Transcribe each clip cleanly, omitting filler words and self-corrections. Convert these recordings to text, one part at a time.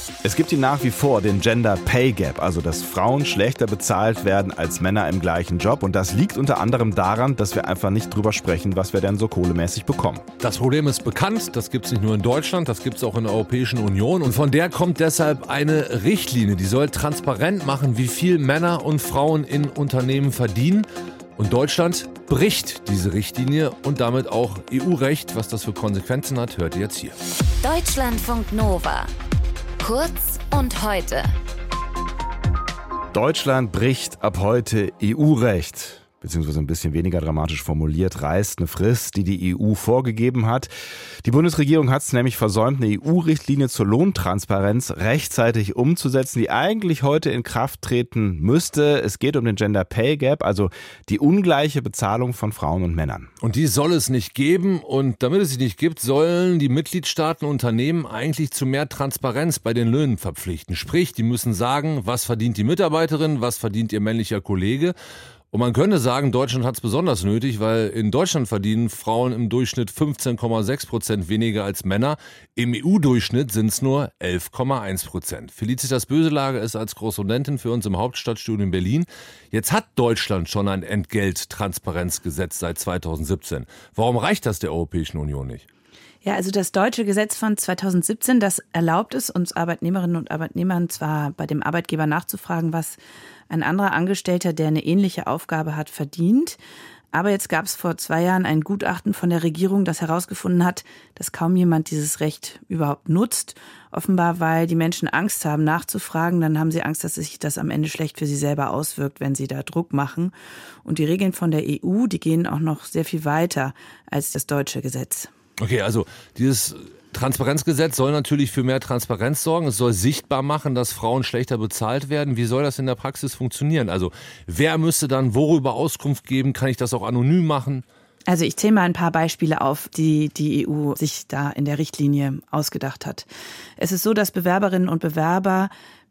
Es gibt nach wie vor den Gender Pay Gap, also dass Frauen schlechter bezahlt werden als Männer im gleichen Job. Und das liegt unter anderem daran, dass wir einfach nicht drüber sprechen, was wir denn so kohlemäßig bekommen. Das Problem ist bekannt, das gibt es nicht nur in Deutschland, das gibt es auch in der Europäischen Union. Und von der kommt deshalb eine Richtlinie, die soll transparent machen, wie viel Männer und Frauen in Unternehmen verdienen. Und Deutschland bricht diese Richtlinie und damit auch EU-Recht. Was das für Konsequenzen hat, hört ihr jetzt hier. Deutschlandfunk Nova. Kurz und heute. Deutschland bricht ab heute EU-Recht. Beziehungsweise ein bisschen weniger dramatisch formuliert, reißt eine Frist, die EU vorgegeben hat. Die Bundesregierung hat es nämlich versäumt, eine EU-Richtlinie zur Lohntransparenz rechtzeitig umzusetzen, die eigentlich heute in Kraft treten müsste. Es geht um den Gender Pay Gap, also die ungleiche Bezahlung von Frauen und Männern. Und die soll es nicht geben. Und damit es sie nicht gibt, sollen die Mitgliedstaaten Unternehmen eigentlich zu mehr Transparenz bei den Löhnen verpflichten. Sprich, die müssen sagen, was verdient die Mitarbeiterin, was verdient ihr männlicher Kollege. Und man könnte sagen, Deutschland hat es besonders nötig, weil in Deutschland verdienen Frauen im Durchschnitt 15,6% weniger als Männer. Im EU-Durchschnitt sind es nur 11,1%. Felicitas Böselager ist als Korrespondentin für uns im Hauptstadtstudio in Berlin. Jetzt hat Deutschland schon ein Entgelttransparenzgesetz seit 2017. Warum reicht das der Europäischen Union nicht? Ja, also das deutsche Gesetz von 2017, das erlaubt es uns Arbeitnehmerinnen und Arbeitnehmern zwar bei dem Arbeitgeber nachzufragen, was ein anderer Angestellter, der eine ähnliche Aufgabe hat, verdient. Aber jetzt gab es vor 2 Jahren ein Gutachten von der Regierung, das herausgefunden hat, dass kaum jemand dieses Recht überhaupt nutzt. Offenbar, weil die Menschen Angst haben, nachzufragen. Dann haben sie Angst, dass sich das am Ende schlecht für sie selber auswirkt, wenn sie da Druck machen. Und die Regeln von der EU, die gehen auch noch sehr viel weiter als das deutsche Gesetz. Okay, also dieses Transparenzgesetz soll natürlich für mehr Transparenz sorgen. Es soll sichtbar machen, dass Frauen schlechter bezahlt werden. Wie soll das in der Praxis funktionieren? Also wer müsste dann worüber Auskunft geben? Kann ich das auch anonym machen? Also ich zähle mal ein paar Beispiele auf, die die EU sich da in der Richtlinie ausgedacht hat. Es ist so, dass Bewerberinnen und Bewerber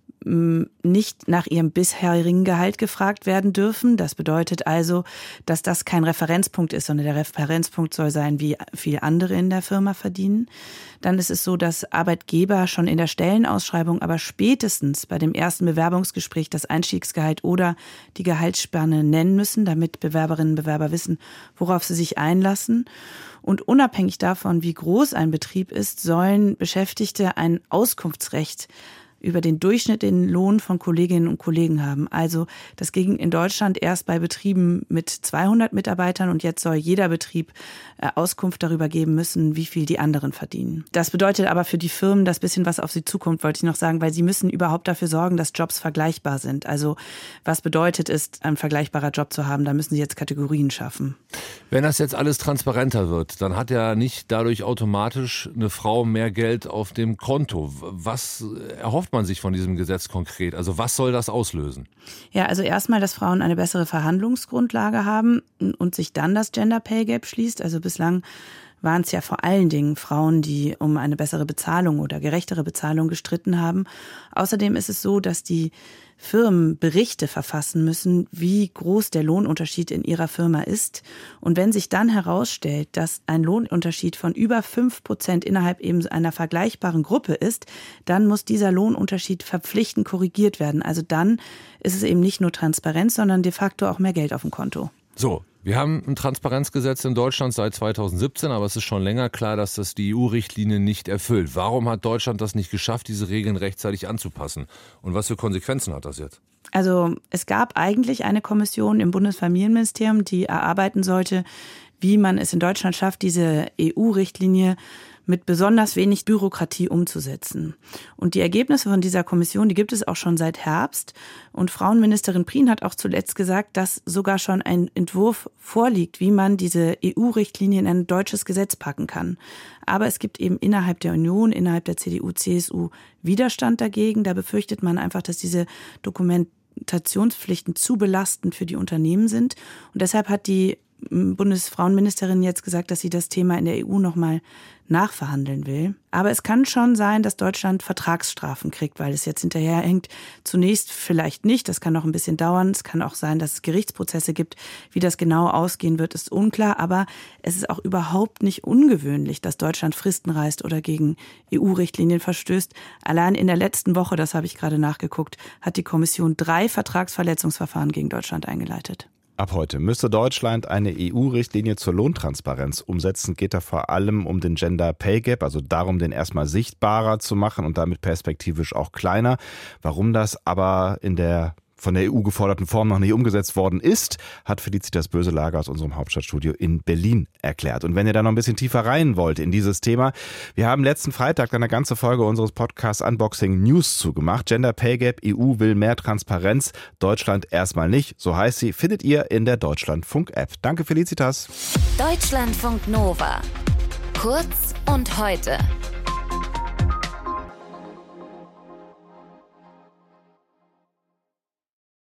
nicht nach ihrem bisherigen Gehalt gefragt werden dürfen. Das bedeutet also, dass das kein Referenzpunkt ist, sondern der Referenzpunkt soll sein, wie viel andere in der Firma verdienen. Dann ist es so, dass Arbeitgeber schon in der Stellenausschreibung, aber spätestens bei dem ersten Bewerbungsgespräch das Einstiegsgehalt oder die Gehaltsspanne nennen müssen, damit Bewerberinnen und Bewerber wissen, worauf sie sich einlassen. Und unabhängig davon, wie groß ein Betrieb ist, sollen Beschäftigte ein Auskunftsrecht über den durchschnittlichen Lohn von Kolleginnen und Kollegen haben. Also das ging in Deutschland erst bei Betrieben mit 200 Mitarbeitern und jetzt soll jeder Betrieb Auskunft darüber geben müssen, wie viel die anderen verdienen. Das bedeutet aber für die Firmen, dass bisschen was auf sie zukommt, wollte ich noch sagen, weil sie müssen überhaupt dafür sorgen, dass Jobs vergleichbar sind. Also was bedeutet es, ein vergleichbarer Job zu haben? Da müssen sie jetzt Kategorien schaffen. Wenn das jetzt alles transparenter wird, dann hat ja nicht dadurch automatisch eine Frau mehr Geld auf dem Konto. Was erhofft man sich von diesem Gesetz konkret? Also was soll das auslösen? Ja, also erstmal, dass Frauen eine bessere Verhandlungsgrundlage haben und sich dann das Gender Pay Gap schließt. Also bislang waren es ja vor allen Dingen Frauen, die um eine bessere Bezahlung oder gerechtere Bezahlung gestritten haben. Außerdem ist es so, dass die Firmen Berichte verfassen müssen, wie groß der Lohnunterschied in ihrer Firma ist. Und wenn sich dann herausstellt, dass ein Lohnunterschied von über 5% innerhalb eben einer vergleichbaren Gruppe ist, dann muss dieser Lohnunterschied verpflichtend korrigiert werden. Also dann ist es eben nicht nur Transparenz, sondern de facto auch mehr Geld auf dem Konto. So, wir haben ein Transparenzgesetz in Deutschland seit 2017, aber es ist schon länger klar, dass das die EU-Richtlinie nicht erfüllt. Warum hat Deutschland das nicht geschafft, diese Regeln rechtzeitig anzupassen? Und was für Konsequenzen hat das jetzt? Also es gab eigentlich eine Kommission im Bundesfamilienministerium, die erarbeiten sollte, wie man es in Deutschland schafft, diese EU-Richtlinie mit besonders wenig Bürokratie umzusetzen. Und die Ergebnisse von dieser Kommission, die gibt es auch schon seit Herbst. Und Frauenministerin Prien hat auch zuletzt gesagt, dass sogar schon ein Entwurf vorliegt, wie man diese EU-Richtlinie in ein deutsches Gesetz packen kann. Aber es gibt eben innerhalb der Union, innerhalb der CDU, CSU Widerstand dagegen. Da befürchtet man einfach, dass diese Dokumentationspflichten zu belastend für die Unternehmen sind. Und deshalb hat die Bundesfrauenministerin jetzt gesagt, dass sie das Thema in der EU nochmal nachverhandeln will. Aber es kann schon sein, dass Deutschland Vertragsstrafen kriegt, weil es jetzt hinterherhängt. Zunächst vielleicht nicht, das kann noch ein bisschen dauern. Es kann auch sein, dass es Gerichtsprozesse gibt. Wie das genau ausgehen wird, ist unklar. Aber es ist auch überhaupt nicht ungewöhnlich, dass Deutschland Fristen reißt oder gegen EU-Richtlinien verstößt. Allein in der letzten Woche, das habe ich gerade nachgeguckt, hat die Kommission 3 Vertragsverletzungsverfahren gegen Deutschland eingeleitet. Ab heute müsste Deutschland eine EU-Richtlinie zur Lohntransparenz umsetzen. Geht da vor allem um den Gender Pay Gap, also darum, den erstmal sichtbarer zu machen und damit perspektivisch auch kleiner. Warum das aber in der von der EU geforderten Form noch nicht umgesetzt worden ist, hat Felicitas Böselager aus unserem Hauptstadtstudio in Berlin erklärt. Und wenn ihr da noch ein bisschen tiefer rein wollt in dieses Thema, wir haben letzten Freitag eine ganze Folge unseres Podcasts Unboxing News zugemacht. Gender Pay Gap, EU will mehr Transparenz, Deutschland erstmal nicht. So heißt sie, findet ihr in der Deutschlandfunk-App. Danke Felicitas. Deutschlandfunk Nova. Kurz und heute.